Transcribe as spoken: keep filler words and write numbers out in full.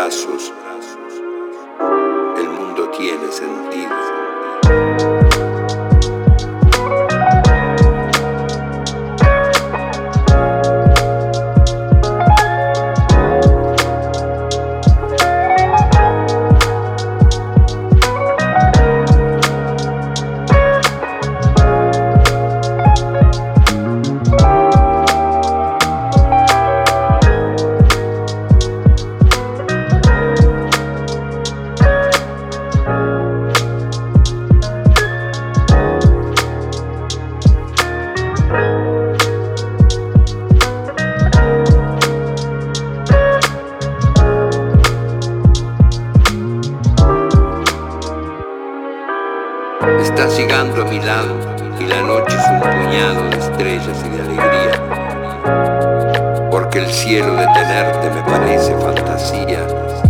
brazos, el mundo tiene sentido. Estás llegando a mi lado y la noche es un puñado de estrellas y de alegría, porque el cielo de tenerte me parece fantasía.